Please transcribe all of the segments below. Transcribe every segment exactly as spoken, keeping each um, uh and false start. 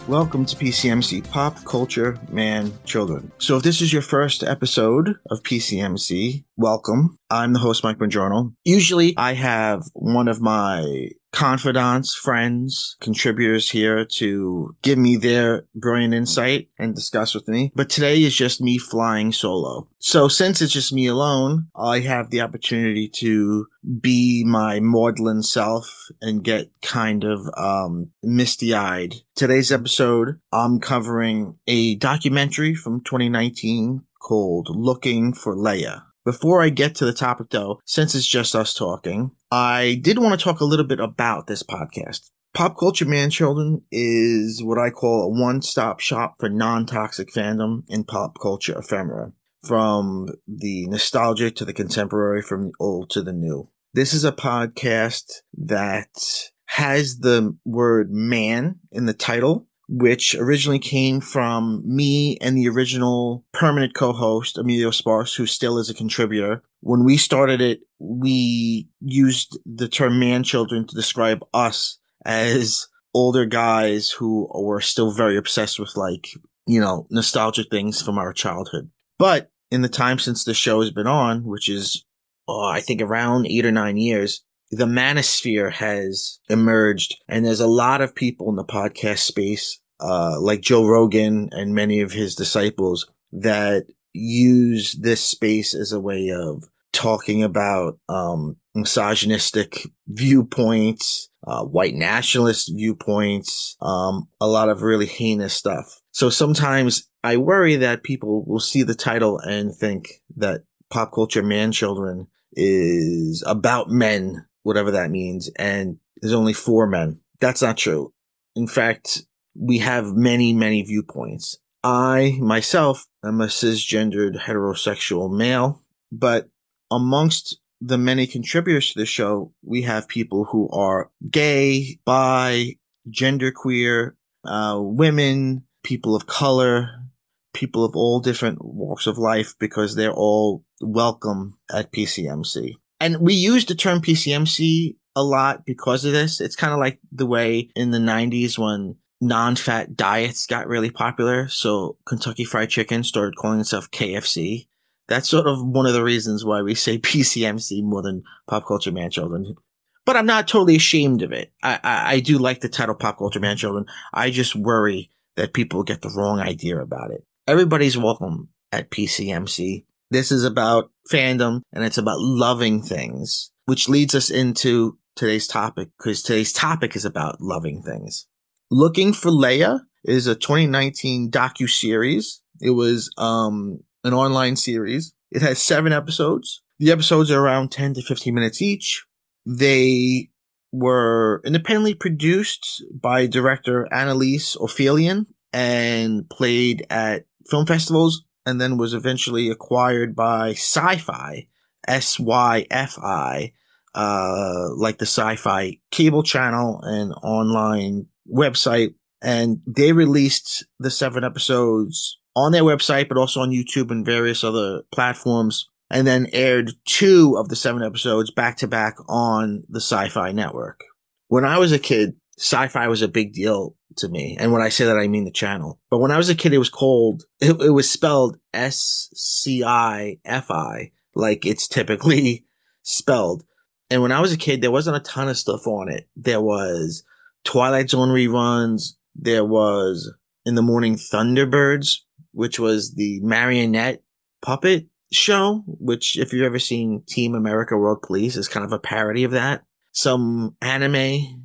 Welcome to P C M C, Pop Culture Man Children. So if this is your first episode of P C M C, welcome. I'm the host, Mike Bongiorno. Usually I have one of my confidants, friends, contributors here to give me their brilliant insight and discuss with me. But today is just me flying solo. So since it's just me alone, I have the opportunity to be my maudlin self and get kind of um, misty-eyed. Today's episode, I'm covering a documentary from twenty nineteen called Looking for Leia. Before I get to the topic, though, since it's just us talking, I did want to talk a little bit about this podcast. Pop Culture Man Children is what I call a one-stop shop for non-toxic fandom in pop culture ephemera, from the nostalgic to the contemporary, from the old to the new. This is a podcast that has the word man in the title, which originally came from me and the original permanent co-host, Emilio Sparks, who still is a contributor. When we started it, we used the term man children to describe us as older guys who were still very obsessed with, like, you know, nostalgic things from our childhood. But in the time since the show has been on, which is, oh, I think around eight or nine years, the manosphere has emerged, and there's a lot of people in the podcast space, uh, like Joe Rogan and many of his disciples, that use this space as a way of talking about um, misogynistic viewpoints, uh, white nationalist viewpoints, um, a lot of really heinous stuff. So sometimes I worry that people will see the title and think that Pop Culture Man Children is about men, whatever that means, and there's only four men. That's not true. In fact, we have many, many viewpoints. I, myself, am a cisgendered heterosexual male, but amongst the many contributors to the show, we have people who are gay, bi, genderqueer, uh, women, people of color, people of all different walks of life, because they're all welcome at P C M C. And we use the term P C M C a lot because of this. It's kind of like the way in the nineties when non-fat diets got really popular. So Kentucky Fried Chicken started calling itself K F C. That's sort of one of the reasons why we say P C M C more than Pop Culture Man Children. But I'm not totally ashamed of it. I, I, I do like the title Pop Culture Man Children. I just worry that people get the wrong idea about it. Everybody's welcome at P C M C. This is about fandom, and it's about loving things, which leads us into today's topic, because today's topic is about loving things. Looking for Leia is a twenty nineteen docu-series. It was um, an online series. It has seven episodes. The episodes are around ten to fifteen minutes each. They were independently produced by director Annalise Ophelian and played at film festivals, and then was eventually acquired by Sci-Fi, S Y F I, uh, like the Sci-Fi cable channel and online website. And they released the seven episodes on their website, but also on YouTube and various other platforms, and then aired two of the seven episodes back to back on the Sci-Fi network. When I was a kid, Sci-Fi was a big deal to me. And when I say that, I mean the channel. But when I was a kid, it was called, it, it was spelled S C I F I, like it's typically spelled. And when I was a kid, there wasn't a ton of stuff on it. There was Twilight Zone reruns. There was In the Morning Thunderbirds, which was the marionette puppet show, which if you've ever seen Team America World Police is kind of a parody of that. Some anime.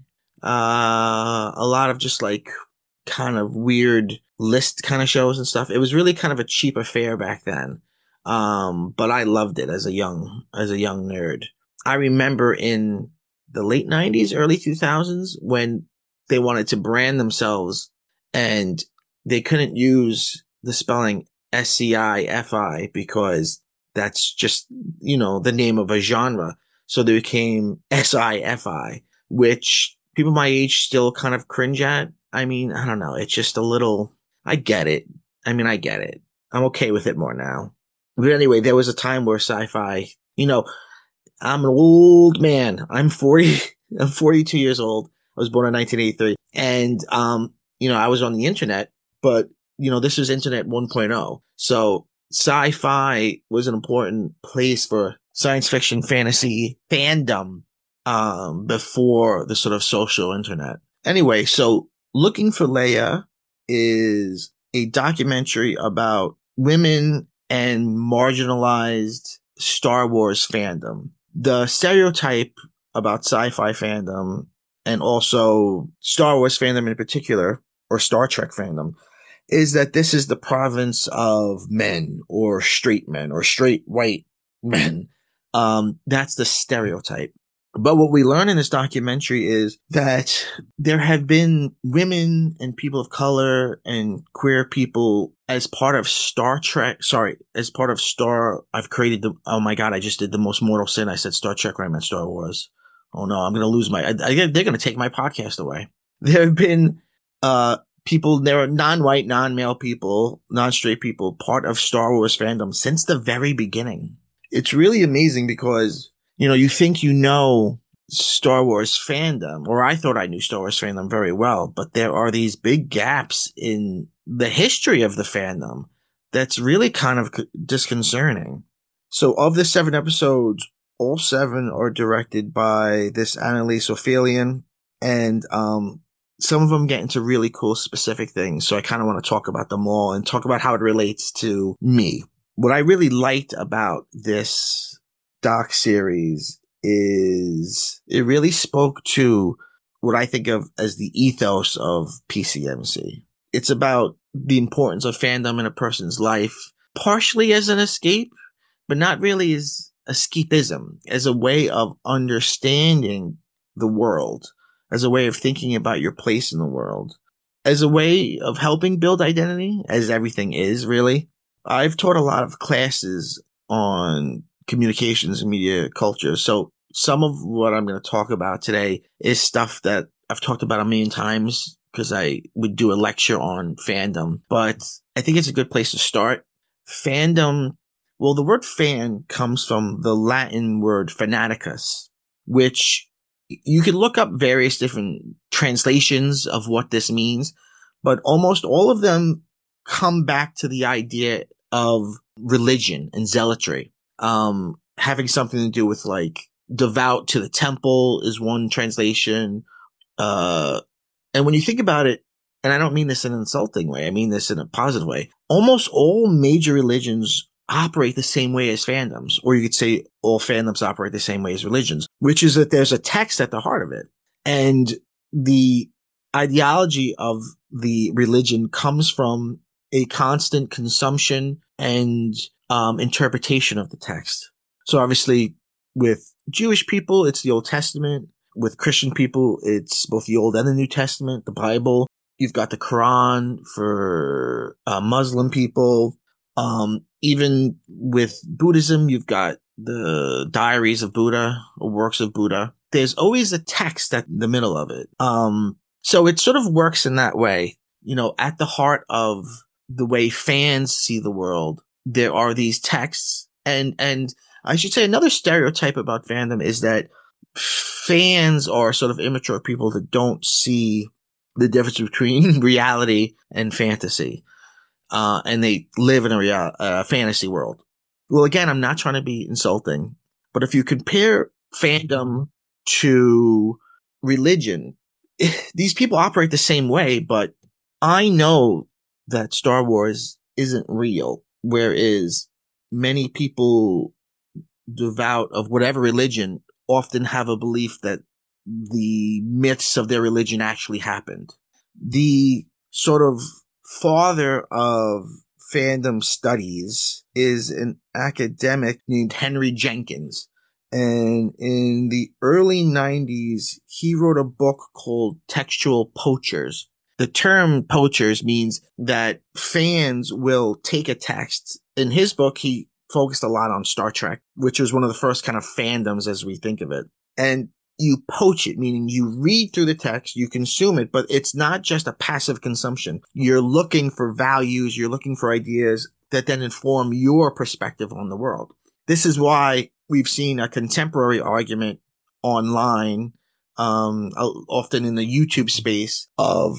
Uh, a lot of just like kind of weird list kind of shows and stuff. It was really kind of a cheap affair back then. Um, but I loved it as a young, as a young nerd. I remember in the late nineties, early two thousands, when they wanted to brand themselves and they couldn't use the spelling S C I F I because that's just, you know, the name of a genre. So they became S I F I, which people my age still kind of cringe at. I mean, I don't know. It's just a little, I get it. I mean, I get it. I'm okay with it more now. But anyway, there was a time where Sci-Fi, you know, I'm an old man. I'm forty. I'm forty-two years old. I was born in nineteen eighty-three. And, um, you know, I was on the internet, but, you know, this was internet one point oh. So sci-fi was an important place for science fiction, fantasy, fandom, um, before the sort of social internet. Anyway, so Looking for Leia is a documentary about women and marginalized Star Wars fandom. The stereotype about sci-fi fandom and also Star Wars fandom in particular, or Star Trek fandom, is that this is the province of men or straight men or straight white men. Um, that's the stereotype. But what we learn in this documentary is that there have been women and people of color and queer people as part of Star Trek. Sorry, as part of Star. I've created the. Oh my God, I just did the most mortal sin. I said Star Trek when I meant Star Wars. Oh no, I'm going to lose my. I, I, they're going to take my podcast away. There have been uh, people. There are non-white, non-male people, non-straight people, part of Star Wars fandom since the very beginning. It's really amazing because, you know, you think you know Star Wars fandom, or I thought I knew Star Wars fandom very well, but there are these big gaps in the history of the fandom that's really kind of disconcerting. So of the seven episodes, all seven are directed by this Annalise Ophelian, and um, some of them get into really cool specific things. So I kind of want to talk about them all and talk about how it relates to me. What I really liked about this doc series is it really spoke to what I think of as the ethos of P C M C. It's about the importance of fandom in a person's life, partially as an escape, but not really as escapism, as a way of understanding the world, as a way of thinking about your place in the world, as a way of helping build identity, as everything is really. I've taught a lot of classes on communications and media culture. So some of what I'm going to talk about today is stuff that I've talked about a million times because I would do a lecture on fandom, but I think it's a good place to start. Fandom, well, the word fan comes from the Latin word fanaticus, which you can look up various different translations of what this means, but almost all of them come back to the idea of religion and zealotry. Um, having something to do with like devout to the temple is one translation. Uh, and when you think about it, and I don't mean this in an insulting way, I mean this in a positive way, almost all major religions operate the same way as fandoms, or you could say all fandoms operate the same way as religions, which is that there's a text at the heart of it. And the ideology of the religion comes from a constant consumption and um, interpretation of the text. So obviously with Jewish people, it's the Old Testament. With Christian people, it's both the Old and the New Testament, the Bible. You've got the Quran for uh, Muslim people. Um, even with Buddhism, you've got the diaries of Buddha or works of Buddha. There's always a text at the middle of it. Um, so it sort of works in that way. You know, at the heart of the way fans see the world, there are these texts. And, and I should say another stereotype about fandom is that fans are sort of immature people that don't see the difference between reality and fantasy. Uh, and they live in a real, uh, fantasy world. Well, again, I'm not trying to be insulting, but if you compare fandom to religion, these people operate the same way, but I know that Star Wars isn't real, whereas many people devout of whatever religion often have a belief that the myths of their religion actually happened. The sort of father of fandom studies is an academic named Henry Jenkins. And in the early nineties, he wrote a book called Textual Poachers. The term poachers means that fans will take a text. In his book, he focused a lot on Star Trek, which was one of the first kind of fandoms as we think of it. And you poach it, meaning you read through the text, you consume it, but it's not just a passive consumption. You're looking for values, you're looking for ideas that then inform your perspective on the world. This is why we've seen a contemporary argument online, um, often in the YouTube space, of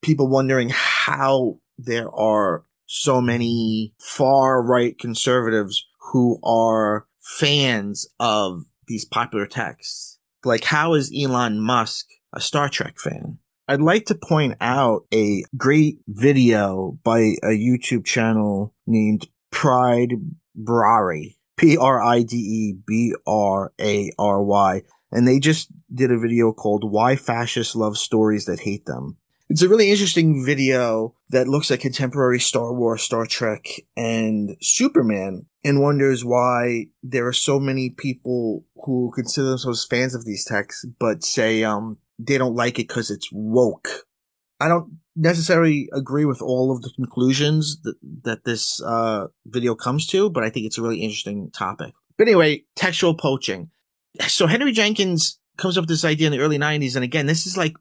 people wondering how there are so many far-right conservatives who are fans of these popular texts. Like, how is Elon Musk a Star Trek fan? I'd like to point out a great video by a YouTube channel named Pride Brary. P R I D E B R A R Y. And they just did a video called Why Fascists Love Stories That Hate Them. It's a really interesting video that looks at contemporary Star Wars, Star Trek, and Superman and wonders why there are so many people who consider themselves fans of these texts but say um they don't like it because it's woke. I don't necessarily agree with all of the conclusions that, that this uh, video comes to, but I think it's a really interesting topic. But anyway, textual poaching. So Henry Jenkins comes up with this idea in the early nineties, and again, this is like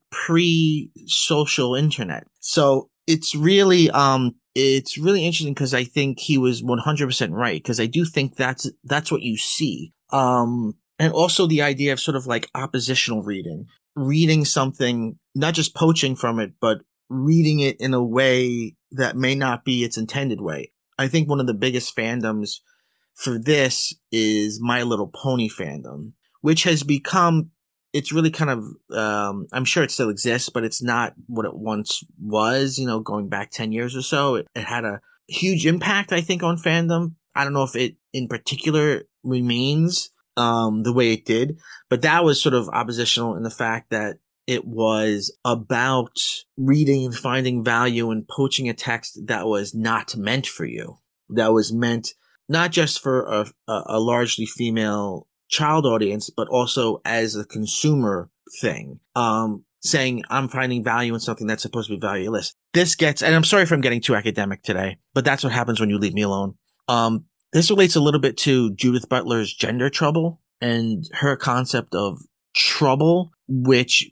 pre-social internet. So it's really, um, it's really interesting because I think he was one hundred percent right, because I do think that's that's what you see. Um, and also the idea of sort of like oppositional reading. Reading something, not just poaching from it, but reading it in a way that may not be its intended way. I think one of the biggest fandoms for this is My Little Pony fandom, which has become, it's really kind of, um, I'm sure it still exists, but it's not what it once was, you know, going back ten years or so. It, it had a huge impact, I think, on fandom. I don't know if it in particular remains um, the way it did, but that was sort of oppositional in the fact that it was about reading and finding value in poaching a text that was not meant for you, that was meant not just for a, a, a largely female child audience, but also as a consumer thing, um, saying I'm finding value in something that's supposed to be valueless. This gets, and I'm sorry if I'm getting too academic today, but that's what happens when you leave me alone. Um, This relates a little bit to Judith Butler's Gender Trouble and her concept of trouble, which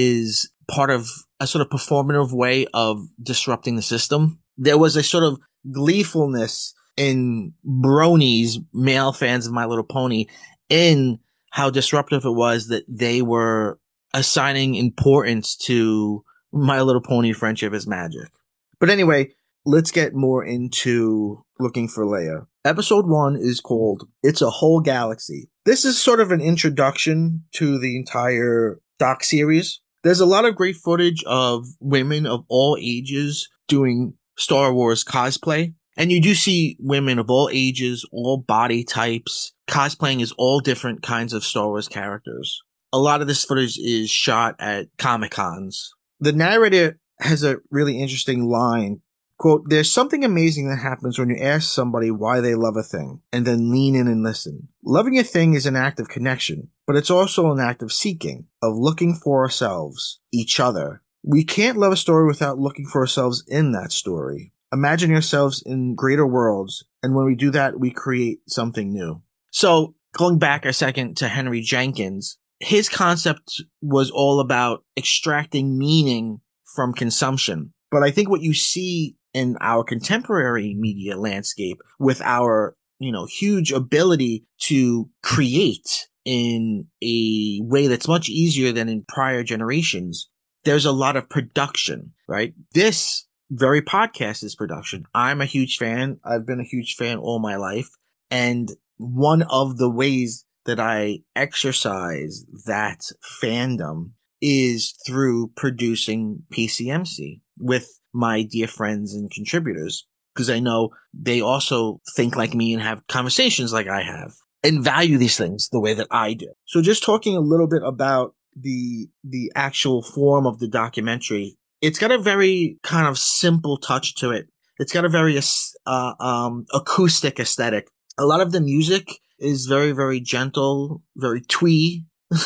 is part of a sort of performative way of disrupting the system. There was a sort of gleefulness in bronies, male fans of My Little Pony, in how disruptive it was that they were assigning importance to My Little Pony Friendship is Magic. But anyway, let's get more into Looking for Leia. Episode one is called It's a Whole Galaxy. This is sort of an introduction to the entire doc series. There's a lot of great footage of women of all ages doing Star Wars cosplay. And you do see women of all ages, all body types, cosplaying as all different kinds of Star Wars characters. A lot of this footage is shot at Comic-Cons. The narrator has a really interesting line. Quote, there's something amazing that happens when you ask somebody why they love a thing and then lean in and listen. Loving a thing is an act of connection, but it's also an act of seeking, of looking for ourselves, each other. We can't love a story without looking for ourselves in that story. Imagine yourselves in greater worlds, and when we do that, we create something new. So, going back a second to Henry Jenkins, his concept was all about extracting meaning from consumption. But I think what you see in our contemporary media landscape with our, you know, huge ability to create in a way that's much easier than in prior generations, there's a lot of production, right? This very podcast is production. I'm a huge fan. I've been a huge fan all my life. And one of the ways that I exercise that fandom is through producing P C M C with my dear friends and contributors, because I know they also think like me and have conversations like I have and value these things the way that I do. So just talking a little bit about the the actual form of the documentary, it's got a very kind of simple touch to it. It's got a very uh, um, acoustic aesthetic. A lot of the music is very, very gentle, very twee.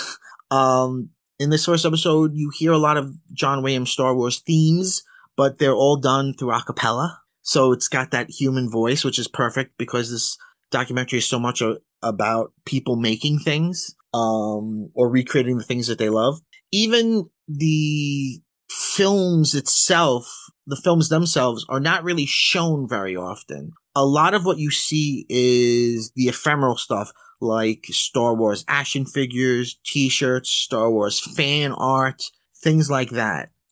um, in this first episode, you hear a lot of John Williams Star Wars themes, but they're all done through a cappella. So it's got that human voice, which is perfect because this documentary is so much a, about people making things, um, or recreating the things that they love. Even the films itself, the films themselves are not really shown very often. A lot of what you see is the ephemeral stuff, like Star Wars action figures, t-shirts, Star Wars fan art, things like that.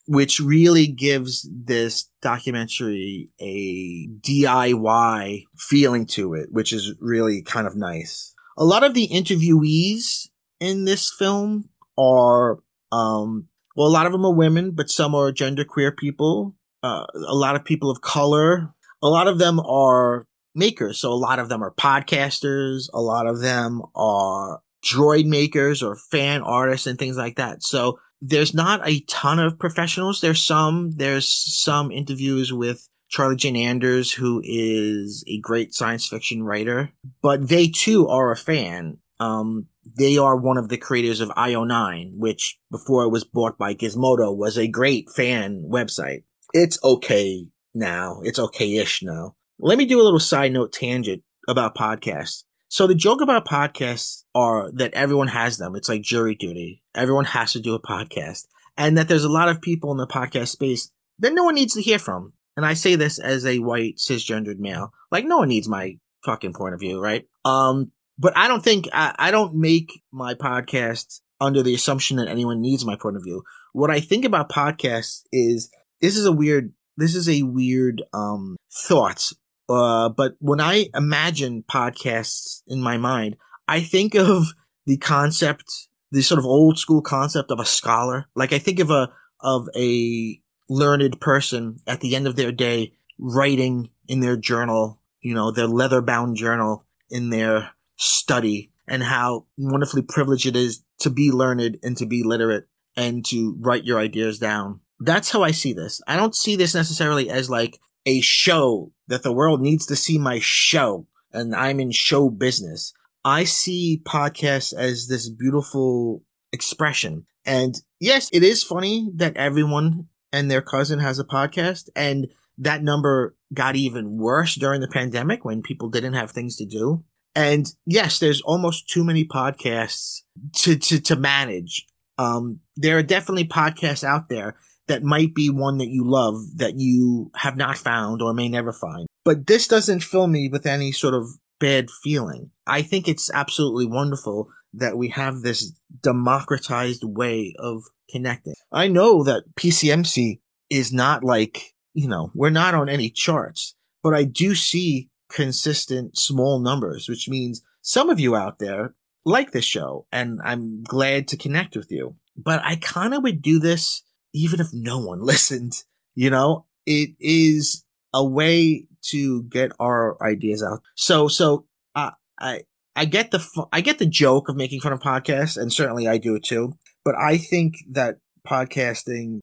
which really gives this documentary a D I Y feeling to it, which is really kind of nice. A lot of the interviewees in this film are, um, well, a lot of them are women, but some are genderqueer people, uh, a lot of people of color. A lot of them are makers. So a lot of them are podcasters. A lot of them are droid makers or fan artists and things like that. So there's not a ton of professionals. There's some, there's some interviews with Charlie Jane Anders, who is a great science fiction writer, but they too are a fan. Um, they are one of the creators of I O nine, which before it was bought by Gizmodo was a great fan website. It's okay now. It's okay-ish now. Let me do a little side note tangent about podcasts. So the joke about podcasts are that everyone has them. It's like jury duty. Everyone has to do a podcast. And that there's a lot of people in the podcast space that no one needs to hear from. And I say this as a white cisgendered male. Like, no one needs my fucking point of view, right? Um, but I don't think, I, I don't make my podcast under the assumption that anyone needs my point of view. What I think about podcasts is, this is a weird, this is a weird, um, thought. Uh, but when I imagine podcasts in my mind, I think of the concept, the sort of old school concept of a scholar. Like I think of a, of a learned person at the end of their day writing in their journal, you know, their leather bound journal in their study, and how wonderfully privileged it is to be learned and to be literate and to write your ideas down. That's how I see this. I don't see this necessarily as like a show that the world needs to see my show and I'm in show business. I see podcasts as this beautiful expression. And yes, it is funny that everyone and their cousin has a podcast, and that number got even worse during the pandemic when people didn't have things to do. And yes, there's almost too many podcasts to, to, to manage. Um, there are definitely podcasts out there that might be one that you love that you have not found or may never find. But this doesn't fill me with any sort of bad feeling. I think it's absolutely wonderful that we have this democratized way of connecting. I know that P C M C is not like, you know, we're not on any charts, but I do see consistent small numbers, which means some of you out there like this show, and I'm glad to connect with you. But I kind of would do this even if no one listened. You know, it is a way to get our ideas out. So, so, uh, I, I get the, I get the joke of making fun of podcasts, and certainly I do it too. But I think that podcasting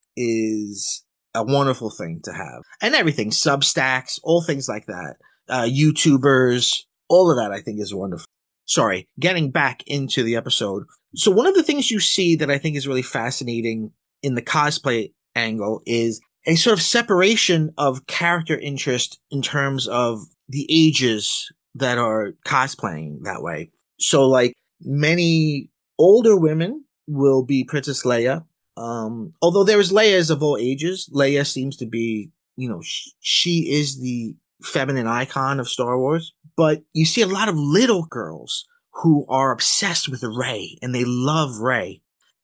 is a wonderful thing to have, and everything, Substacks, all things like that, uh, YouTubers, all of that I think is wonderful. Sorry, getting back into the episode. So one of the things you see that I think is really fascinating in the cosplay angle is a sort of separation of character interest in terms of the ages that are cosplaying that way. So like many older women will be Princess Leia. Um, although there's Leias of all ages, Leia seems to be, you know, sh- she is the feminine icon of Star Wars. But you see a lot of little girls who are obsessed with Rey, and they love Rey.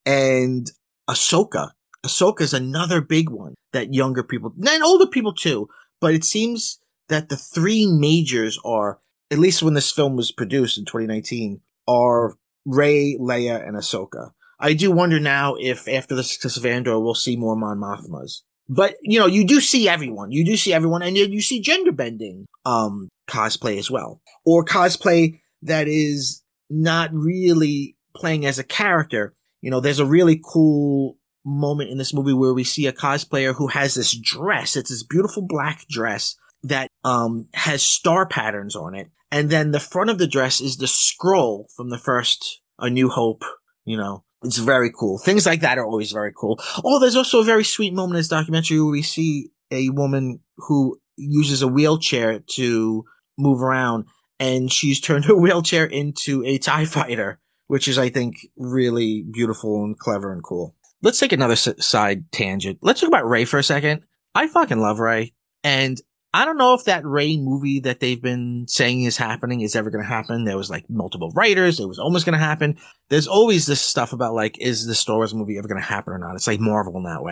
And Ahsoka. Ahsoka is another big one that younger people, and older people too, but it seems that the three majors are, at least when this film was produced in twenty nineteen, are Rey, Leia, and Ahsoka. I do wonder now if after the success of Andor, we'll see more Mon Mothmas. But, you know, you do see everyone. You do see everyone, and you see gender bending um, cosplay as well. Or cosplay that is not really playing as a character. You know, there's a really cool moment in this movie where we see a cosplayer who has this dress. It's this beautiful black dress that um, has star patterns on it. And then the front of the dress is the scroll from the first A New Hope, you know. It's very cool. Things like that are always very cool. Oh, there's also a very sweet moment in this documentary where we see a woman who uses a wheelchair to move around, and she's turned her wheelchair into a TIE fighter, which is, I think, really beautiful and clever and cool. Let's take another s- side tangent. Let's talk about Rey for a second. I fucking love Rey. And I don't know if that Rey movie that they've been saying is happening is ever going to happen. There was like multiple writers. It was almost going to happen. There's always this stuff about like, is the Star Wars movie ever going to happen or not? It's like Marvel in that way.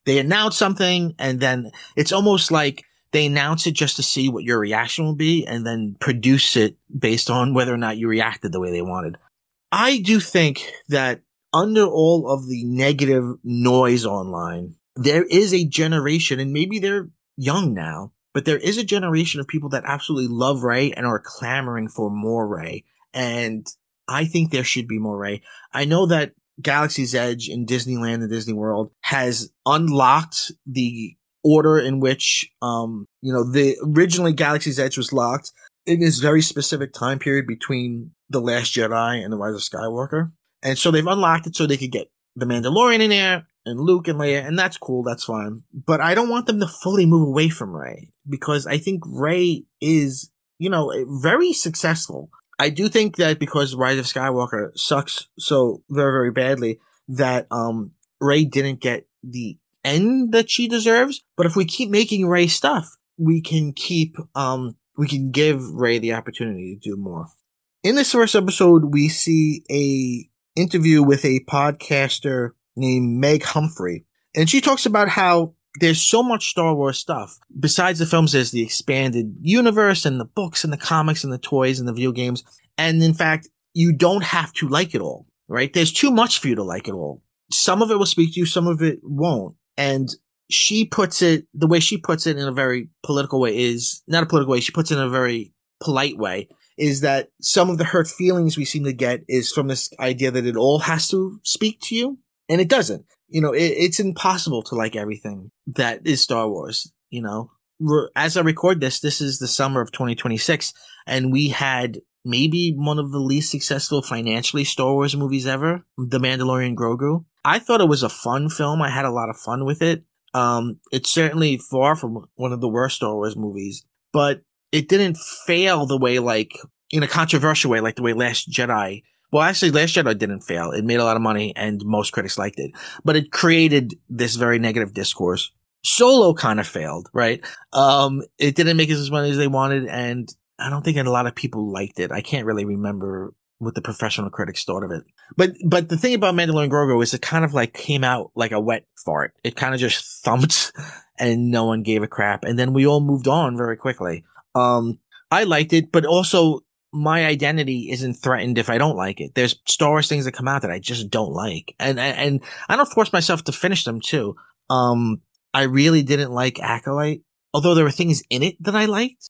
They announce something, and then it's almost like they announce it just to see what your reaction will be, and then produce it based on whether or not you reacted the way they wanted. I do think that under all of the negative noise online, there is a generation, and maybe they're young now, but there is a generation of people that absolutely love Rey and are clamoring for more Rey. And I think there should be more Rey. I know that Galaxy's Edge in Disneyland and Disney World has unlocked the order in which, um, you know, the originally Galaxy's Edge was locked in this very specific time period between The Last Jedi and The Rise of Skywalker. And so they've unlocked it so they could get the Mandalorian in there and Luke and Leia, and that's cool, that's fine. But I don't want them to fully move away from Rey, because I think Rey is, you know, very successful. I do think that because Rise of Skywalker sucks so very, very badly, that um, Rey didn't get the end that she deserves. But if we keep making Rey stuff, we can keep, um, we can give Rey the opportunity to do more. In this first episode, we see a interview with a podcaster named Meg Humphrey. And she talks about how there's so much Star Wars stuff. Besides the films, there's the expanded universe and the books and the comics and the toys and the video games. And in fact, you don't have to like it all, right? There's too much for you to like it all. Some of it will speak to you, some of it won't. And she puts it, the way she puts it in a very political way is, not a political way, she puts it in a very polite way, is that some of the hurt feelings we seem to get is from this idea that it all has to speak to you. And it doesn't. You know, it, it's impossible to like everything that is Star Wars. You know, We're, as I record this, this is the summer of twenty twenty-six, and we had maybe one of the least successful financially Star Wars movies ever, The Mandalorian Grogu. I thought it was a fun film. I had a lot of fun with it. Um, it's certainly far from one of the worst Star Wars movies, but it didn't fail the way, like, in a controversial way, like the way Last Jedi. Well, actually, Last Jedi didn't fail. It made a lot of money, and most critics liked it. But it created this very negative discourse. Solo kind of failed, right? Um, it didn't make as much money as they wanted, and I don't think a lot of people liked it. I can't really remember what the professional critics thought of it. But but the thing about Mandalorian Grogu is it kind of like came out like a wet fart. It kind of just thumped, and no one gave a crap. And then we all moved on very quickly. Um, I liked it, but also my identity isn't threatened if I don't like it. There's Star Wars things that come out that I just don't like. And, and, and I don't force myself to finish them too. Um, I really didn't like Acolyte, although there were things in it that I liked.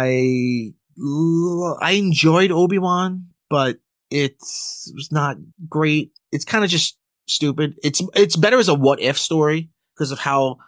I, I enjoyed Obi-Wan, but it was not great. It's kind of just stupid. It's, it's better as a what if story because of how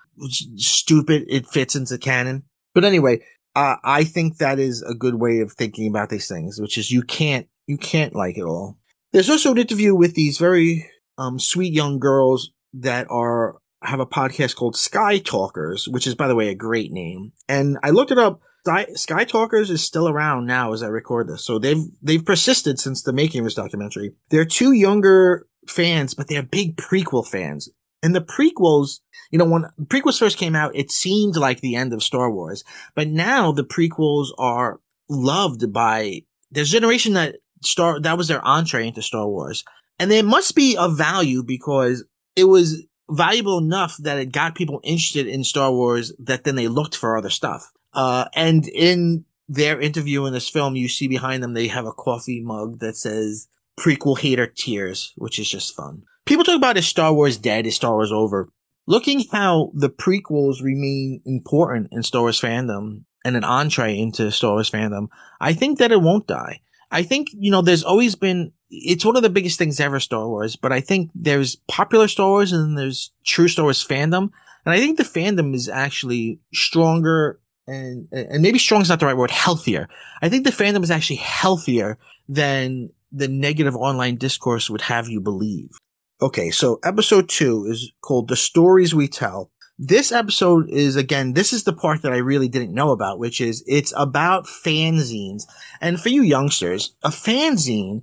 stupid it fits into canon. But anyway, Uh, I think that is a good way of thinking about these things, which is you can't, you can't like it all. There's also an interview with these very, um, sweet young girls that are, have a podcast called Sky Talkers, which is, by the way, a great name. And I looked it up. Sky, Sky Talkers is still around now as I record this. So they've, they've persisted since the making of this documentary. They're two younger fans, but they're big prequel fans. And the prequels, you know, when prequels first came out, it seemed like the end of Star Wars. But now the prequels are loved by, there's a generation that Star, that was their entree into Star Wars. And there must be a value because it was valuable enough that it got people interested in Star Wars that then they looked for other stuff. Uh, and in their interview in this film, you see behind them, they have a coffee mug that says prequel hater tears, which is just fun. People talk about is Star Wars dead? Is Star Wars over? Looking how the prequels remain important in Star Wars fandom and an entree into Star Wars fandom, I think that it won't die. I think, you know, there's always been, it's one of the biggest things ever, Star Wars, but I think there's popular Star Wars and there's true Star Wars fandom. And I think the fandom is actually stronger and, and maybe strong is not the right word, healthier. I think the fandom is actually healthier than the negative online discourse would have you believe. Okay, so episode two is called The Stories We Tell. This episode is, again, this is the part that I really didn't know about, which is it's about fanzines. And for you youngsters, a fanzine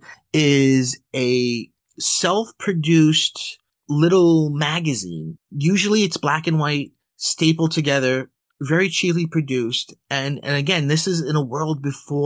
is a self-produced little magazine. Usually it's black and white, stapled together, very cheaply produced. And, and again, this is in a world before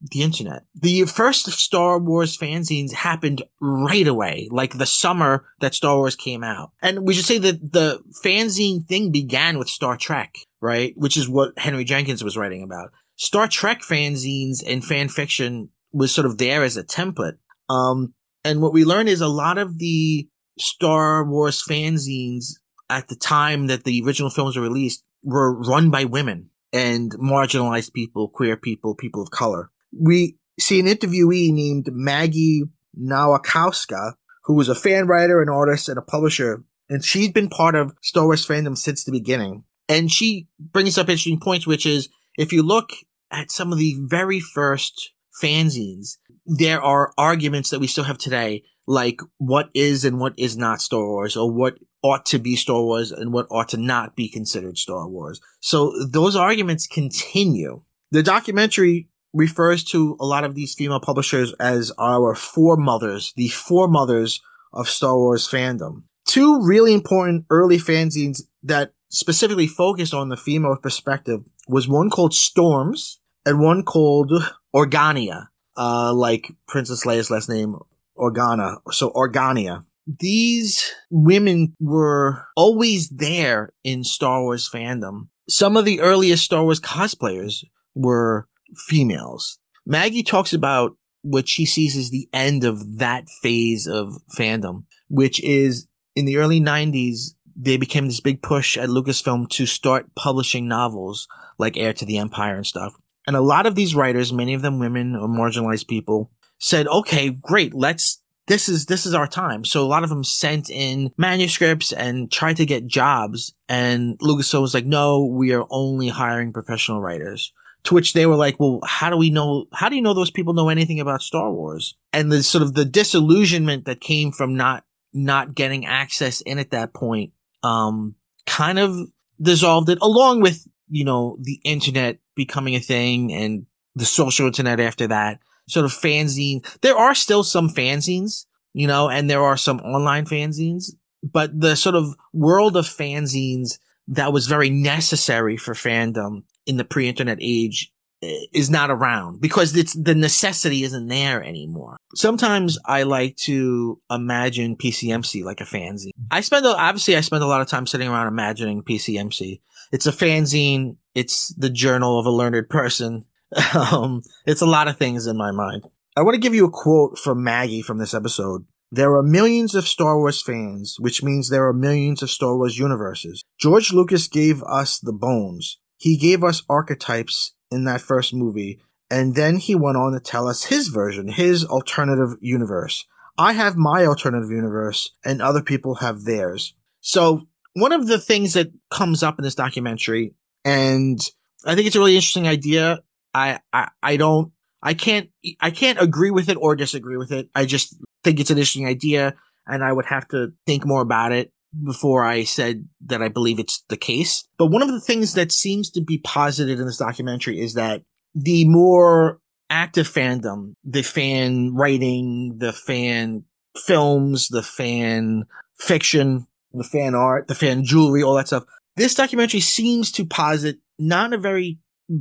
the internet. The first Star Wars fanzines happened right away, like the summer that Star Wars came out. And we should say that the fanzine thing began with Star Trek, right? Which is what Henry Jenkins was writing about. Star Trek fanzines and fan fiction was sort of there as a template. Um, and what we learned is a lot of the Star Wars fanzines at the time that the original films were released were run by women and marginalized people, queer people, people of color. We see an interviewee named Maggie Nowakowska, who was a fan writer, an artist, and a publisher, and she's been part of Star Wars fandom since the beginning. And she brings up interesting points, which is, if you look at some of the very first fanzines, there are arguments that we still have today, like what is and what is not Star Wars, or what ought to be Star Wars and what ought to not be considered Star Wars. So those arguments continue. The documentary refers to a lot of these female publishers as our foremothers, the foremothers of Star Wars fandom. Two really important early fanzines that specifically focused on the female perspective was one called Storms and one called Organia, uh, like Princess Leia's last name, Organa. So Organia. These women were always there in Star Wars fandom. Some of the earliest Star Wars cosplayers were females. Maggie talks about what she sees as the end of that phase of fandom, which is in the early nineties, they became this big push at Lucasfilm to start publishing novels like Heir to the Empire and stuff. And a lot of these writers, many of them women or marginalized people, said, okay, great, let's This is, this is our time. So a lot of them sent in manuscripts and tried to get jobs. And Lucasfilm was like, no, we are only hiring professional writers. To which they were like, well, how do we know, how do you know those people know anything about Star Wars? And the sort of the disillusionment that came from not, not getting access in at that point, um, kind of dissolved it, along with, you know, the internet becoming a thing and the social internet after that. Sort of fanzine. There are still some fanzines, you know, and there are some online fanzines, but the sort of world of fanzines that was very necessary for fandom in the pre-internet age is not around because it's the necessity isn't there anymore. Sometimes I like to imagine P C M C like a fanzine. I spend, obviously I spend a lot of time sitting around imagining P C M C. It's a fanzine. It's the journal of a learned person. Um, it's a lot of things in my mind. I want to give you a quote from Maggie from this episode. There are millions of Star Wars fans, which means there are millions of Star Wars universes. George Lucas gave us the bones. He gave us archetypes in that first movie, and then he went on to tell us his version, his alternative universe. I have my alternative universe, and other people have theirs. So one of the things that comes up in this documentary, and I think it's a really interesting idea. I, I, I don't, I can't, I can't agree with it or disagree with it. I just think it's an interesting idea and I would have to think more about it before I said that I believe it's the case. But one of the things that seems to be posited in this documentary is that the more active fandom, the fan writing, the fan films, the fan fiction, the fan art, the fan jewelry, all that stuff. This documentary seems to posit not a very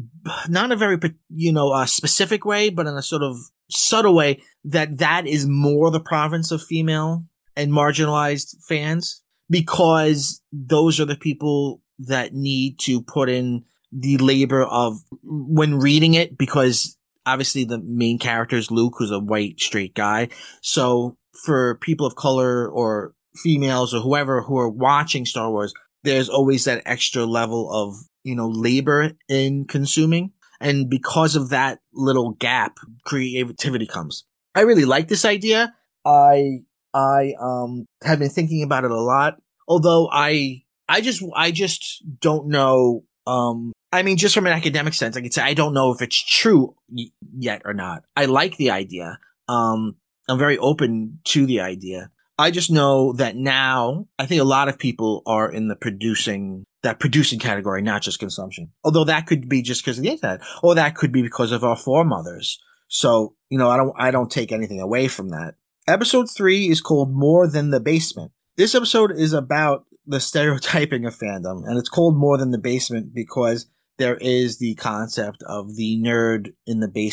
not in a very, you know, uh, specific way, but in a sort of subtle way that that is more the province of female and marginalized fans because those are the people that need to put in the labor of when reading it because obviously the main character is Luke, who's a white straight guy. So for people of color or females or whoever who are watching Star Wars, there's always that extra level of, you know, labor in consuming. And because of that little gap, creativity comes. I really like this idea. I, I, um, have been thinking about it a lot. Although I, I just, I just don't know, um, I mean, just from an academic sense, I could say I don't know if it's true y- yet or not. I like the idea. Um, I'm very open to the idea. I just know that now I think a lot of people are in the producing, that producing category, not just consumption. Although that could be just because of the internet, or that could be because of our foremothers. So, you know, I don't, I don't take anything away from that. Episode three is called More Than the Basement. This episode is about the stereotyping of fandom, and it's called More Than the Basement because there is the concept of the nerd in the basement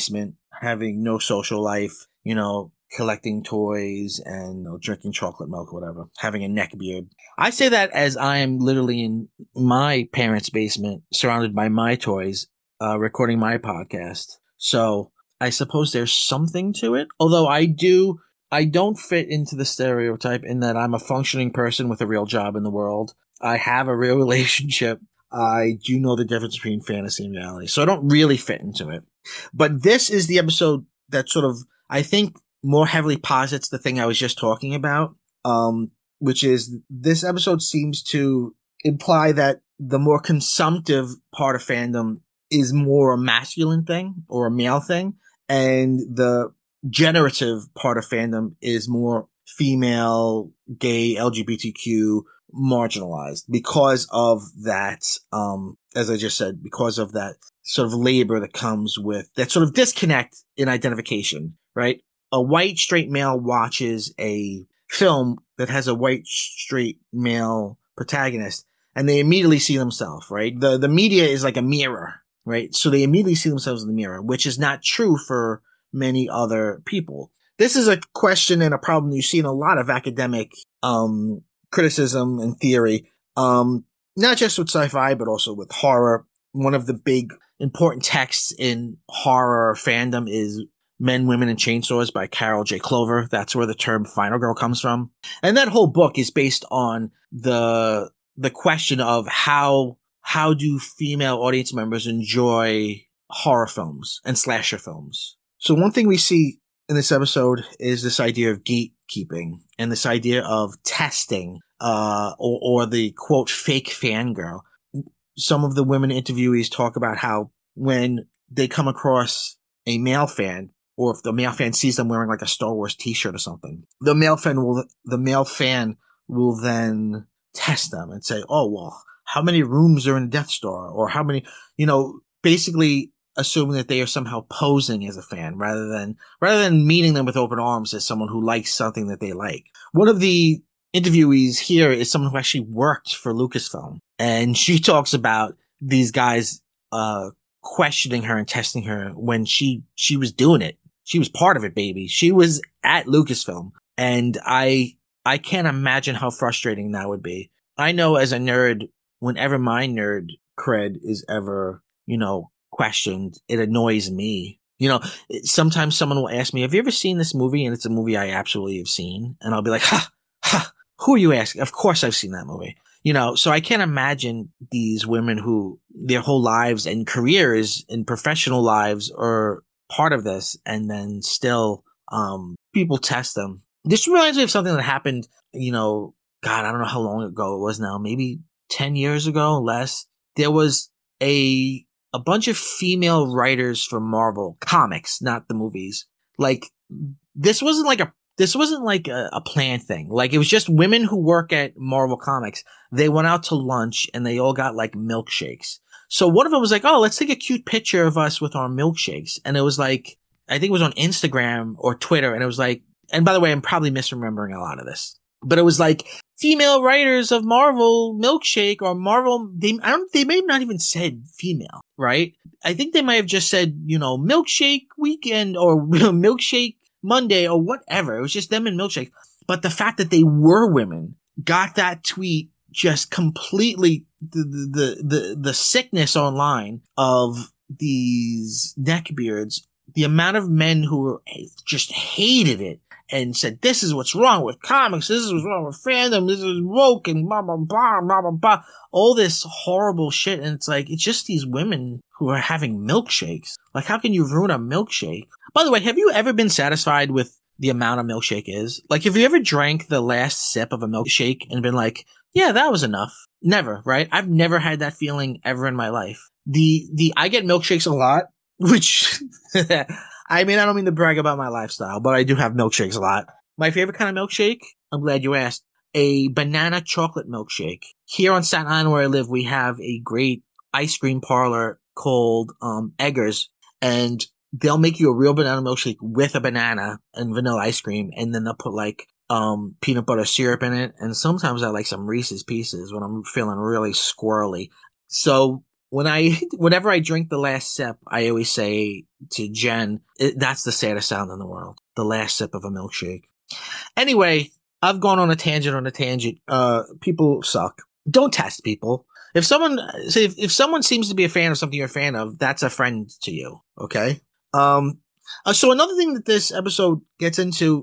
having no social life, you know, collecting toys and, you know, drinking chocolate milk or whatever, having a neck beard. I say that as I am literally in my parents' basement, surrounded by my toys, uh, recording my podcast. So I suppose there's something to it. Although I do, I don't fit into the stereotype in that I'm a functioning person with a real job in the world. I have a real relationship. I do know the difference between fantasy and reality. So I don't really fit into it. But this is the episode that sort of, I think, more heavily posits the thing I was just talking about, um, which is this episode seems to imply that the more consumptive part of fandom is more a masculine thing or a male thing, and the generative part of fandom is more female, gay, L G B T Q, marginalized because of that, um, as I just said, because of that sort of labor that comes with that sort of disconnect in identification, right? A white straight male watches a film that has a white straight male protagonist and they immediately see themselves, right? The, the media is like a mirror, right? So they immediately see themselves in the mirror, which is not true for many other people. This is a question and a problem you see in a lot of academic, um, criticism and theory, um, not just with sci-fi, but also with horror. One of the big important texts in horror fandom is Men, Women, and Chainsaws by Carol J. Clover. That's where the term Final Girl comes from. And that whole book is based on the the question of how how do female audience members enjoy horror films and slasher films. So one thing we see in this episode is this idea of gatekeeping and this idea of testing, uh, or, or the quote fake fangirl. Some of the women interviewees talk about how when they come across a male fan, or if the male fan sees them wearing like a Star Wars t-shirt or something, the male fan will, the male fan will then test them and say, oh, well, how many rooms are in Death Star? Or how many, you know, basically assuming that they are somehow posing as a fan rather than, rather than meeting them with open arms as someone who likes something that they like. One of the interviewees here is someone who actually worked for Lucasfilm, and she talks about these guys, uh, questioning her and testing her when she, she was doing it. She was part of it, baby. She was at Lucasfilm. And I, I can't imagine how frustrating that would be. I know as a nerd, whenever my nerd cred is ever, you know, questioned, it annoys me. You know, sometimes someone will ask me, have you ever seen this movie? And it's a movie I absolutely have seen. And I'll be like, ha, ha, who are you asking? Of course I've seen that movie. You know, so I can't imagine these women who their whole lives and careers and professional lives are part of this, and then still, um, people test them. This reminds me of something that happened, you know, God, I don't know how long ago it was now, maybe ten years ago, less. There was a, a bunch of female writers for Marvel comics, not the movies. Like, this wasn't like a, this wasn't like a, a planned thing. Like, it was just women who work at Marvel Comics. They went out to lunch and they all got like milkshakes. So one of them was like, oh, let's take a cute picture of us with our milkshakes. And it was like, I think it was on Instagram or Twitter. And it was like, and by the way, I'm probably misremembering a lot of this, but it was like female writers of Marvel milkshake or Marvel. They, I don't, they may have not even said female, right? I think they might have just said, you know, milkshake weekend or milkshake Monday or whatever. It was just them and milkshake. But the fact that they were women got that tweet just completely the, the, the, the sickness online of these neckbeards, the amount of men who were just hated it and said, this is what's wrong with comics. This is what's wrong with fandom. This is woke and blah, blah, blah, blah, blah, blah. All this horrible shit. And it's like, it's just these women who are having milkshakes. Like, how can you ruin a milkshake? By the way, have you ever been satisfied with the amount a milkshake is? Like, have you ever drank the last sip of a milkshake and been like, yeah, that was enough? Never, right? I've never had that feeling ever in my life. The, the, I get milkshakes a lot, which, I mean, I don't mean to brag about my lifestyle, but I do have milkshakes a lot. My favorite kind of milkshake, I'm glad you asked, a banana chocolate milkshake. Here on Staten Island where I live, we have a great ice cream parlor called, um, Eggers, and they'll make you a real banana milkshake with a banana and vanilla ice cream, and then they'll put like, um, peanut butter syrup in it. And sometimes I like some Reese's Pieces when I'm feeling really squirrely. So when I, whenever I drink the last sip, I always say to Jen, it, that's the saddest sound in the world. The last sip of a milkshake. Anyway, I've gone on a tangent on a tangent. Uh, people suck. Don't test people. If someone, say, if, if someone seems to be a fan of something you're a fan of, that's a friend to you. Okay. Um, uh, so another thing that this episode gets into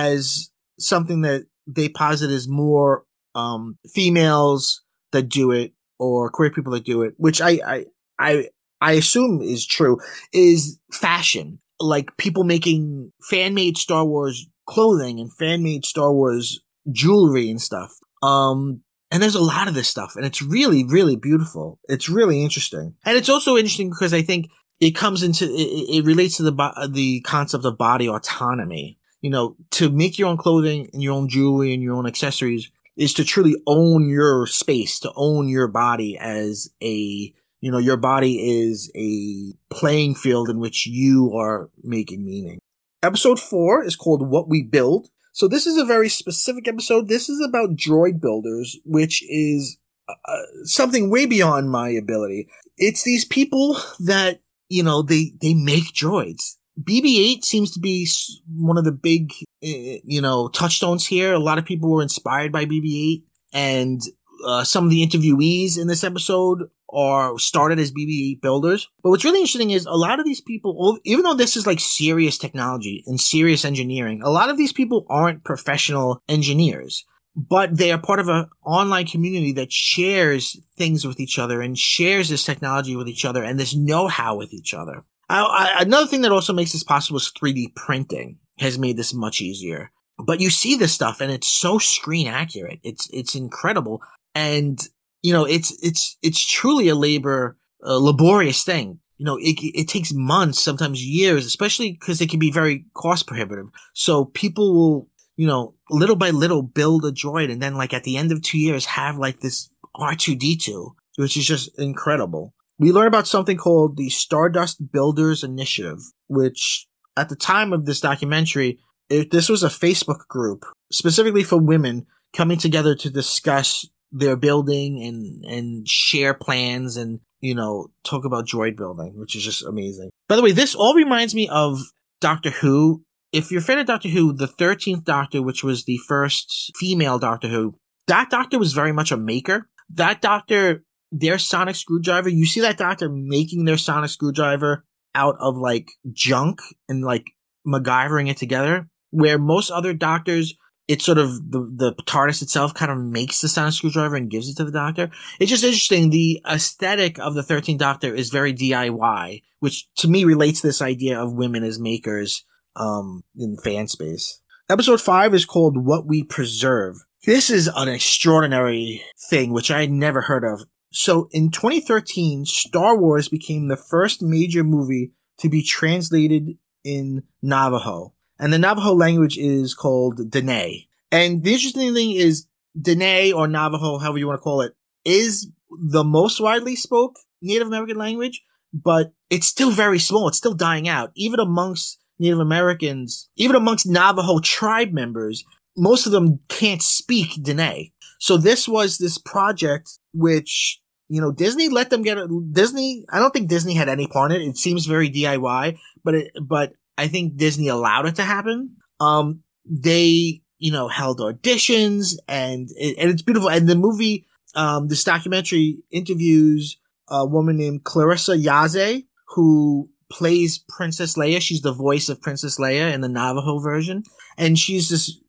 as something that they posit as more, um, females that do it or queer people that do it, which I, I, I, I assume is true, is fashion. Like people making fan-made Star Wars clothing and fan-made Star Wars jewelry and stuff. Um, and there's a lot of this stuff, and it's really, really beautiful. It's really interesting. And it's also interesting because I think it comes into, it, it relates to the, bo- the concept of body autonomy. You know, to make your own clothing and your own jewelry and your own accessories is to truly own your space, to own your body as a, you know, your body is a playing field in which you are making meaning. Episode four is called What We Build. So this is a very specific episode. This is about droid builders, which is uh, something way beyond my ability. It's these people that, you know, they, they make droids. B B eight seems to be one of the big, you know, touchstones here. A lot of people were inspired by B B eight, and uh, some of the interviewees in this episode are started as B B eight builders. But what's really interesting is a lot of these people, even though this is like serious technology and serious engineering, a lot of these people aren't professional engineers, but they are part of an online community that shares things with each other and shares this technology with each other and this know-how with each other. I, I, another thing that also makes this possible is three D printing has made this much easier. But you see this stuff and it's so screen accurate. It's, it's incredible. And, you know, it's, it's, it's truly a labor, uh, laborious thing. You know, it, it takes months, sometimes years, especially because it can be very cost prohibitive. So people will, you know, little by little build a droid and then like at the end of two years have like this R two D two, which is just incredible. We learn about something called the Stardust Builders Initiative, which at the time of this documentary, it, this was a Facebook group specifically for women coming together to discuss their building and, and share plans and, you know, talk about droid building, which is just amazing. By the way, this all reminds me of Doctor Who. If you're a fan of Doctor Who, the thirteenth Doctor, which was the first female Doctor Who, that Doctor was very much a maker. That Doctor, their sonic screwdriver, you see that Doctor making their sonic screwdriver out of like junk and like MacGyvering it together, where most other Doctors, it's sort of the, the TARDIS itself kind of makes the sonic screwdriver and gives it to the Doctor. It's just interesting. The aesthetic of the thirteenth Doctor is very D I Y, which to me relates to this idea of women as makers um, in fan space. Episode five is called What We Preserve. This is an extraordinary thing, which I had never heard of. So in twenty thirteen, Star Wars became the first major movie to be translated in Navajo. And the Navajo language is called Dene. And the interesting thing is Dene or Navajo, however you want to call it, is the most widely spoke Native American language, but it's still very small. It's still dying out. Even amongst Native Americans, even amongst Navajo tribe members, most of them can't speak Dene. So this was this project which, you know, Disney let them get it. Disney, I don't think Disney had any part in it. It seems very D I Y, but it, but I think Disney allowed it to happen. Um, they, you know, held auditions and, it, and it's beautiful. And the movie, um, this documentary interviews a woman named Clarissa Yaze, who plays Princess Leia. She's the voice of Princess Leia in the Navajo version. And she's this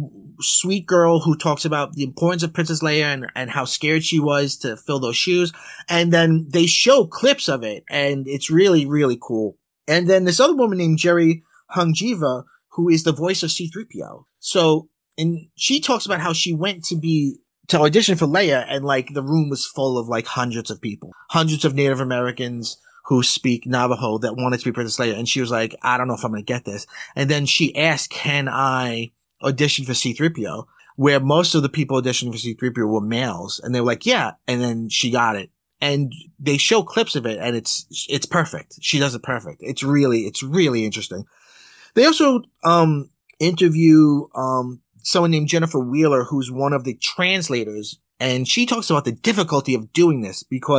sweet girl who talks about the importance of Princess Leia and, and how scared she was to fill those shoes. And then they show clips of it and it's really, really cool. And then this other woman named Jerry Hungjiva, who is the voice of C three P O. So, and she talks about how she went to be, to audition for Leia and like the room was full of like hundreds of people, hundreds of Native Americans who speak Navajo that wanted to be Princess Leia. And she was like, I don't know if I'm going to get this. And then she asked, can I audition for C three P O? Where most of the people auditioning for C three P O were males. And they were like, yeah. And then she got it. And they show clips of it and it's, it's perfect. She does it perfect. It's really, it's really interesting. They also, um, interview, um, someone named Jennifer Wheeler, who's one of the translators. And she talks about the difficulty of doing this because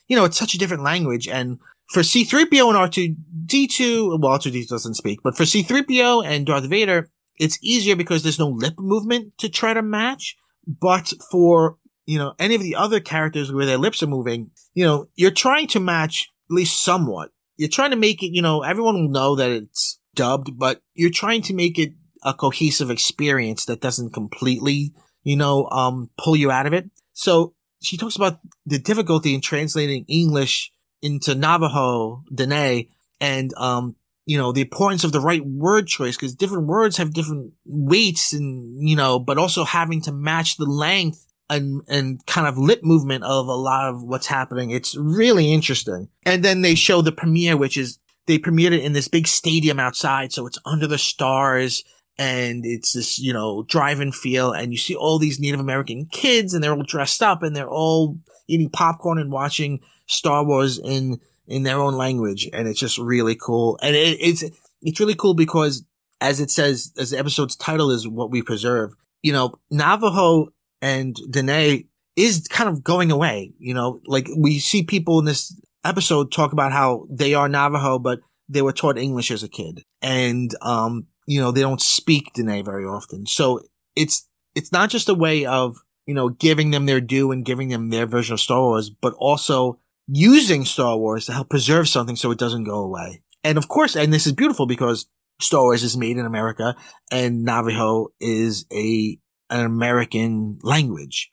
you know, it's such a different language. And for C three P O and R two D two, well, R two D two doesn't speak, but for C three P O and Darth Vader, it's easier because there's no lip movement to try to match. But for, you know, any of the other characters where their lips are moving, you know, you're trying to match at least somewhat. You're trying to make it, you know, everyone will know that it's dubbed, but you're trying to make it a cohesive experience that doesn't completely, you know, um, pull you out of it. So she talks about the difficulty in translating English into Navajo, Dene, and, um, you know, the importance of the right word choice, because different words have different weights and, you know, but also having to match the length and, and kind of lip movement of a lot of what's happening. It's really interesting. And then they show the premiere, which is, they premiered it in this big stadium outside. So it's under the stars and it's this, you know, drive-in feel. And you see all these Native American kids and they're all dressed up and they're all eating popcorn and watching Star Wars in, in their own language. And it's just really cool. And it, it's, it's really cool because as it says, as the episode's title is What We Preserve, you know, Navajo and Dene is kind of going away. You know, like we see people in this episode talk about how they are Navajo, but they were taught English as a kid. And, um, you know, they don't speak Dene very often. So it's, it's not just a way of, you know, giving them their due and giving them their version of Star Wars, but also using Star Wars to help preserve something so it doesn't go away. And of course, and this is beautiful because Star Wars is made in America and Navajo is a, an American language.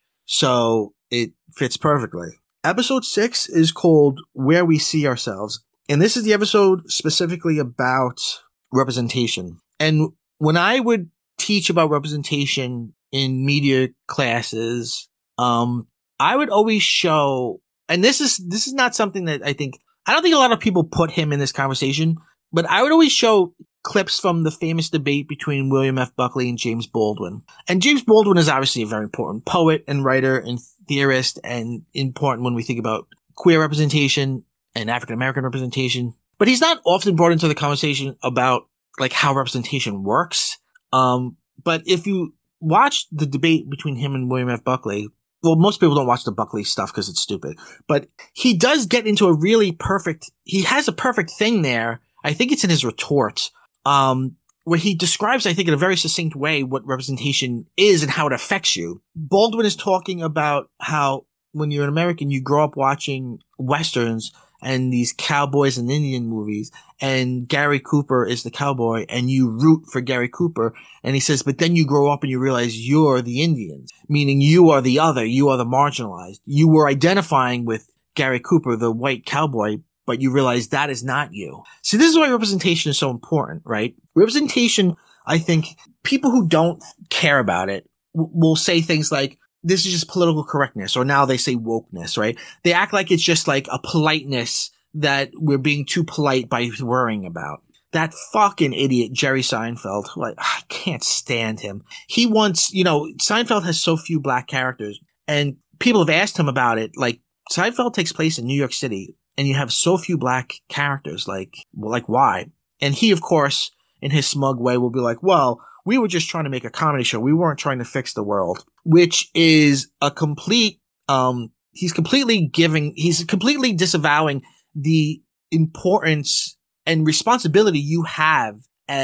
So it fits perfectly. Episode six is called Where We See Ourselves. And this is the episode specifically about representation. And when I would teach about representation in media classes, um, I would always show, and this is, this is not something that I think, I don't think a lot of people put him in this conversation, but I would always show clips from the famous debate between William F. Buckley and James Baldwin. And James Baldwin is obviously a very important poet and writer and theorist and important when we think about queer representation and African American representation. But he's not often brought into the conversation about like how representation works. Um, but if you watch the debate between him and William F. Buckley, well, most people don't watch the Buckley stuff because it's stupid, but he does get into a really perfect, he has a perfect thing there. I think it's in his retort, um, where he describes, I think, in a very succinct way what representation is and how it affects you. Baldwin is talking about how when you're an American, you grow up watching Westerns and these cowboys and Indian movies, and Gary Cooper is the cowboy, and you root for Gary Cooper. And he says, but then you grow up and you realize you're the Indians, meaning you are the other, you are the marginalized. You were identifying with Gary Cooper, the white cowboy, but you realize that is not you. So this is why representation is so important, right? Representation, I think, people who don't care about it w- will say things like, this is just political correctness, or now they say wokeness, right? They act like it's just like a politeness that we're being too polite by worrying about. That fucking idiot, Jerry Seinfeld, who I, I can't stand him. He wants, you know, Seinfeld has so few black characters, and people have asked him about it. Like, Seinfeld takes place in New York City, and you have so few black characters. Like, well, like why? And he, of course, in his smug way, will be like, well, we were just trying to make a comedy show. We weren't trying to fix the world, which is a complete, um, he's completely giving, he's completely disavowing the importance and responsibility you have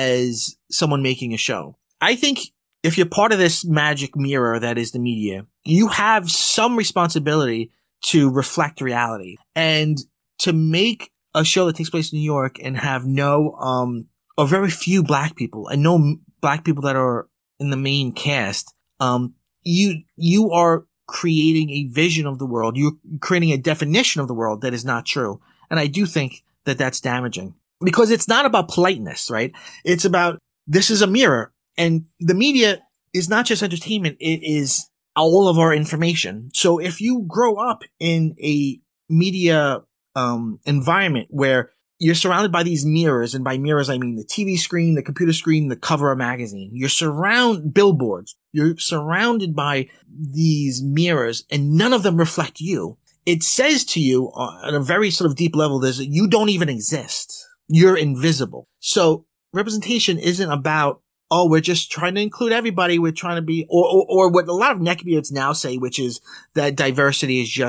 as someone making a show. I think if you're part of this magic mirror that is the media, you have some responsibility to reflect reality and to make a show that takes place in New York and have no, um, or very few black people and no black people that are in the main cast. Um, you, you are creating a vision of the world. You're creating a definition of the world that is not true. And I do think that that's damaging because it's not about politeness, right? It's about, this is a mirror, and the media is not just entertainment. It is all of our information. So if you grow up in a media, um, environment where you're surrounded by these mirrors, and by mirrors, I mean the T V screen, the computer screen, the cover of a magazine. You're surround billboards. You're surrounded by these mirrors, and none of them reflect you. It says to you uh, on a very sort of deep level that you don't even exist. You're invisible. So representation isn't about, oh, we're just trying to include everybody. We're trying to be, or, or, or what a lot of neckbeards now say, which is that diversity is just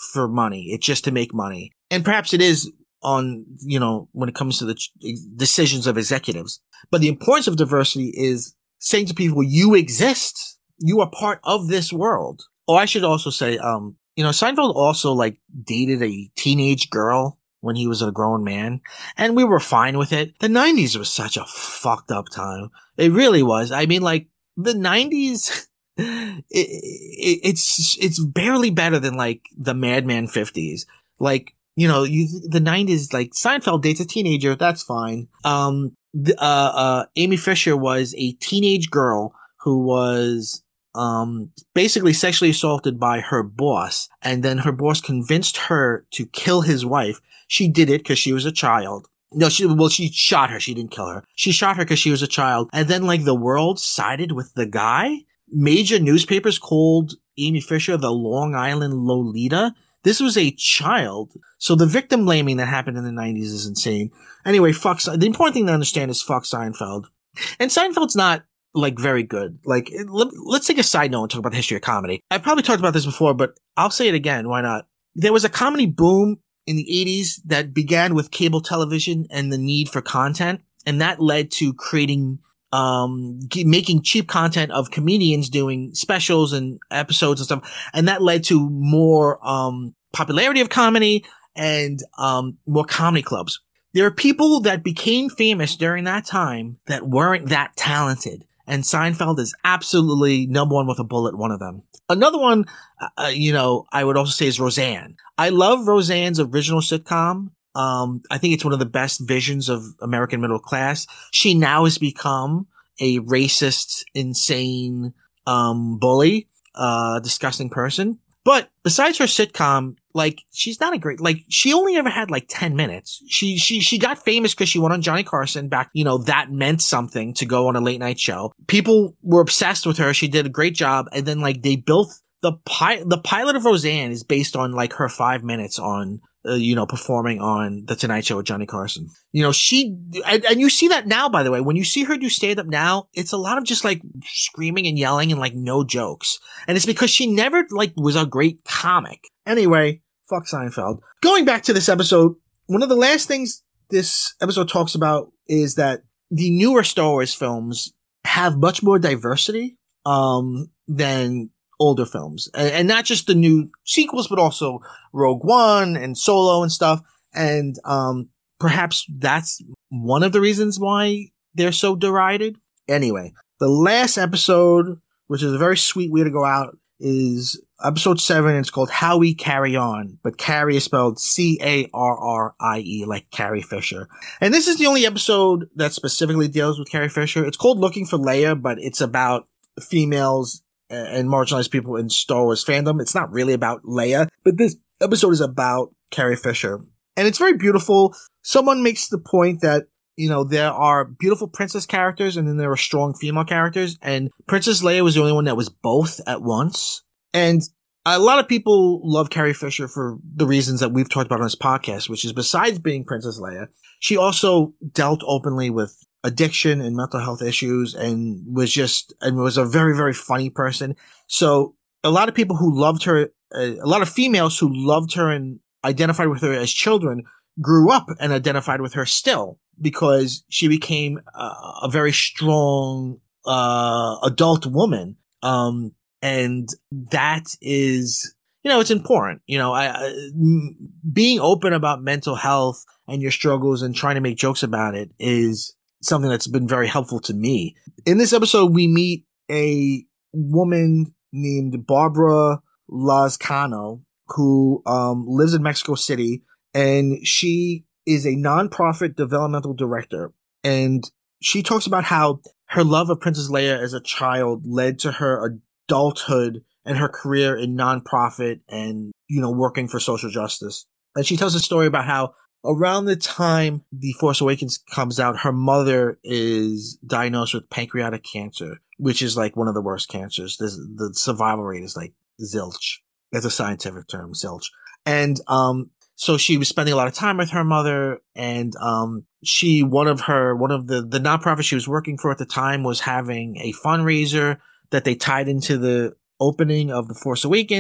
for money. It's just to make money. And perhaps it is on, you know, when it comes to the ch- decisions of executives. But the importance of diversity is saying to people, you exist. You are part of this world. Oh, I should also say, um, you know, Seinfeld also like dated a teenage girl when he was a grown man, and we were fine with it. The nineties was such a fucked up time. It really was. I mean, like the nineties, it, it, it's, it's barely better than like the Mad Men fifties. Like, you know, you, the nineties, like Seinfeld dates a teenager. That's fine. Um, the, uh, uh, Amy Fisher was a teenage girl who was, um, basically sexually assaulted by her boss. And then her boss convinced her to kill his wife. She did it because she was a child. No, she, well, she shot her. She didn't kill her. She shot her because she was a child. And then like the world sided with the guy. Major newspapers called Amy Fisher the Long Island Lolita. This was a child. So the victim blaming that happened in the nineties is insane. Anyway, fuck, the important thing to understand is fuck Seinfeld. And Seinfeld's not like very good. Like, let, let's take a side note and talk about the history of comedy. I've probably talked about this before, but I'll say it again. Why not? There was a comedy boom in the eighties that began with cable television and the need for content. And that led to creating, um, making cheap content of comedians doing specials and episodes and stuff. And that led to more, um, popularity of comedy and, um, more comedy clubs. There are people that became famous during that time that weren't that talented. And Seinfeld is absolutely number one with a bullet, one of them. Another one, uh, you know, I would also say is Roseanne. I love Roseanne's original sitcom. Um, I think it's one of the best visions of American middle class. She now has become a racist, insane, um, bully, uh, disgusting person. But besides her sitcom, like, she's not a great, like, she only ever had like ten minutes. She, she, she got famous because she went on Johnny Carson back, you know, that meant something to go on a late night show. People were obsessed with her. She did a great job. And then like they built the pi- the pilot of Roseanne is based on like her five minutes on, uh, you know, performing on the Tonight Show with Johnny Carson. You know, she, and, and you see that now, by the way, when you see her do stand up now, it's a lot of just like screaming and yelling and like no jokes. And it's because she never like was a great comic. Anyway, fuck Seinfeld. Going back to this episode, one of the last things this episode talks about is that the newer Star Wars films have much more diversity, um, than older films, and, and not just the new sequels, but also Rogue One and Solo and stuff. And, um, perhaps that's one of the reasons why they're so derided. Anyway, the last episode, which is a very sweet way to go out, is episode seven. It's called How We Carry On, but Carrie is spelled C A R R I E, like Carrie Fisher. And this is the only episode that specifically deals with Carrie Fisher. It's called Looking for Leia, but it's about females and marginalized people in Star Wars fandom. It's not really about Leia, but this episode is about Carrie Fisher. And it's very beautiful. Someone makes the point that, you know, there are beautiful princess characters and then there are strong female characters. And Princess Leia was the only one that was both at once. And a lot of people love Carrie Fisher for the reasons that we've talked about on this podcast, which is besides being Princess Leia, she also dealt openly with addiction and mental health issues and was just, and was a very, very funny person. So a lot of people who loved her, uh, a lot of females who loved her and identified with her as children grew up and identified with her still because she became uh, a very strong, uh, adult woman. Um, and that is, you know, it's important. You know, I, I, m- being open about mental health and your struggles and trying to make jokes about it is something that's been very helpful to me. In this episode, we meet a woman named Barbara Lazcano who um, lives in Mexico City, and she is a nonprofit developmental director. And she talks about how her love of Princess Leia as a child led to her adulthood and her career in nonprofit and, you know, working for social justice. And she tells a story about how around the time The Force Awakens comes out, her mother is diagnosed with pancreatic cancer, which is like one of the worst cancers. There's, the survival rate is like zilch. That's a scientific term, zilch. And, um, so she was spending a lot of time with her mother, and, um, she, one of her, one of the, the nonprofit she was working for at the time was having a fundraiser that they tied into the opening of The Force Awakens.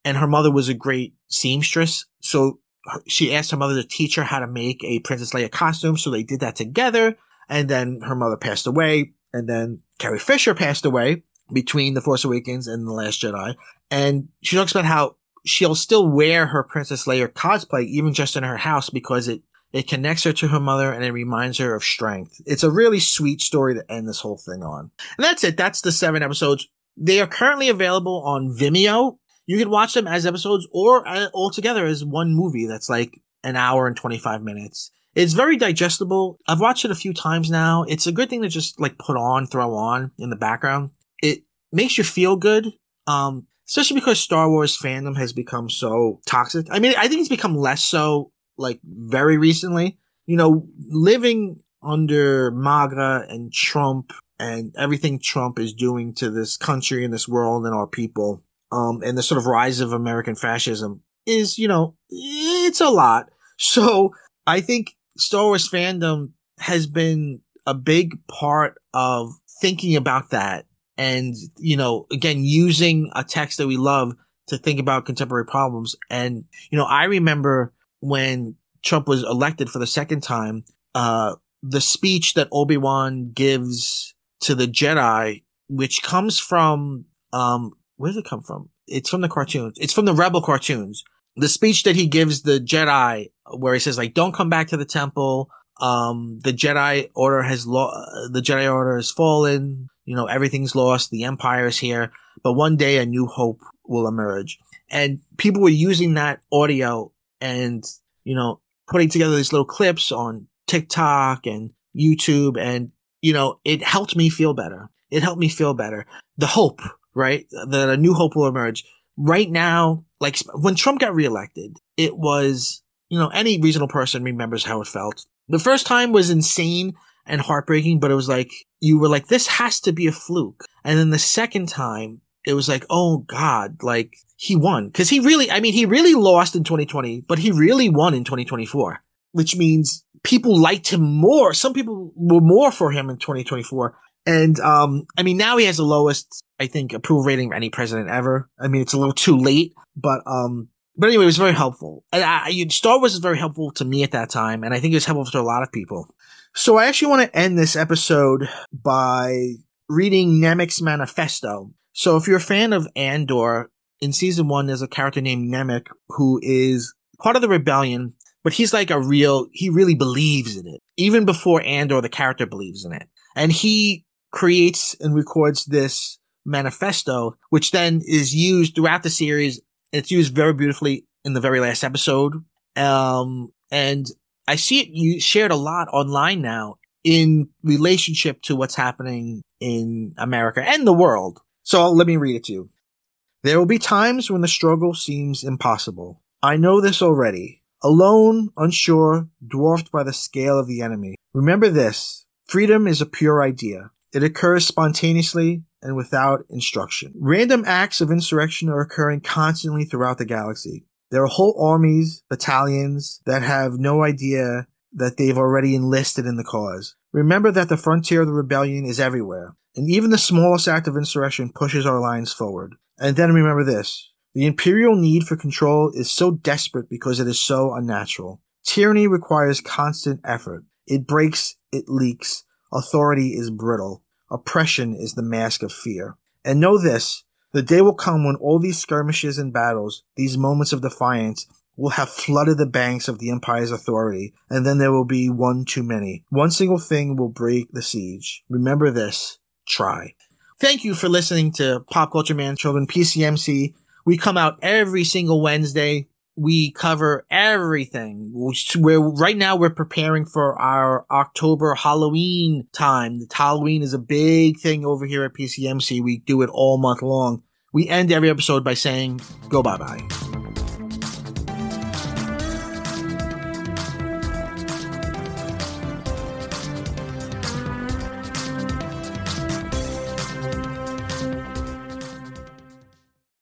and her mother was a great seamstress. So she asked her mother to teach her how to make a Princess Leia costume. So they did that together. And then her mother passed away. And then Carrie Fisher passed away between The Force Awakens and The Last Jedi. And she talks about how she'll still wear her Princess Leia cosplay, even just in her house, because it, it connects her to her mother and it reminds her of strength. It's a really sweet story to end this whole thing on. And that's it. That's the seven episodes. They are currently available on Vimeo. You can watch them as episodes or all together as one movie that's like an hour and twenty-five minutes. It's very digestible. I've watched it a few times now. It's a good thing to just like put on, throw on in the background. It makes you feel good. Um, especially because Star Wars fandom has become so toxic. I mean, I think it's become less so like very recently. You know, living under MAGA and Trump and everything Trump is doing to this country and this world and our people. Um, and the sort of rise of American fascism is, you know, it's a lot. So I think Star Wars fandom has been a big part of thinking about that. And, you know, again, using a text that we love to think about contemporary problems. And, you know, I remember when Trump was elected for the second time, uh, the speech that Obi-Wan gives to the Jedi, which comes from, um, where does it come from? It's from the cartoons. It's from the Rebel cartoons. The speech that he gives the Jedi, where he says, like, don't come back to the temple. Um, the Jedi Order has lo- the Jedi Order has fallen. You know, everything's lost. The Empire is here. But one day a new hope will emerge. And people were using that audio and, you know, putting together these little clips on TikTok and YouTube. And, you know, it helped me feel better. It helped me feel better. The hope, right? That a new hope will emerge. Right now, like when Trump got reelected, it was, you know, any reasonable person remembers how it felt. The first time was insane and heartbreaking, but it was like, you were like, this has to be a fluke. And then the second time, it was like, oh God, like he won. Cause he really, I mean, he really lost in twenty twenty, but he really won in twenty twenty-four, which means people liked him more. Some people were more for him in twenty twenty-four. And, um, I mean, now he has the lowest, I think, approval rating of any president ever. I mean, it's a little too late, but, um, but anyway, it was very helpful. And I, I, Star Wars was very helpful to me at that time, and I think it was helpful to a lot of people. So I actually want to end this episode by reading Nemik's manifesto. So if you're a fan of Andor, in season one, there's a character named Nemik who is part of the rebellion, but he's like a real, he really believes in it. Even before Andor, the character believes in it. And he creates and records this manifesto, which then is used throughout the series. It's used very beautifully in the very last episode. Um, and I see it you shared a lot online now in relationship to what's happening in America and the world. So let me read it to you. There will be times when the struggle seems impossible. I know this already. Alone, unsure, dwarfed by the scale of the enemy. Remember this. Freedom is a pure idea. It occurs spontaneously and without instruction. Random acts of insurrection are occurring constantly throughout the galaxy. There are whole armies, battalions that have no idea that they've already enlisted in the cause. Remember that the frontier of the rebellion is everywhere, and even the smallest act of insurrection pushes our lines forward. And then remember this. The imperial need for control is so desperate because it is so unnatural. Tyranny requires constant effort. It breaks, it leaks. Authority is brittle. Oppression is the mask of fear. And know this, the day will come when all these skirmishes and battles, these moments of defiance, will have flooded the banks of the Empire's authority, and then there will be one too many. One single thing will break the siege. Remember this, try. Thank you for listening to Pop Culture Man Children, P C M C. We come out every single Wednesday. We cover everything. We're, right now we're preparing for our October Halloween time. Halloween is a big thing over here at P C M C. We do it all month long. We end every episode by saying, go bye-bye.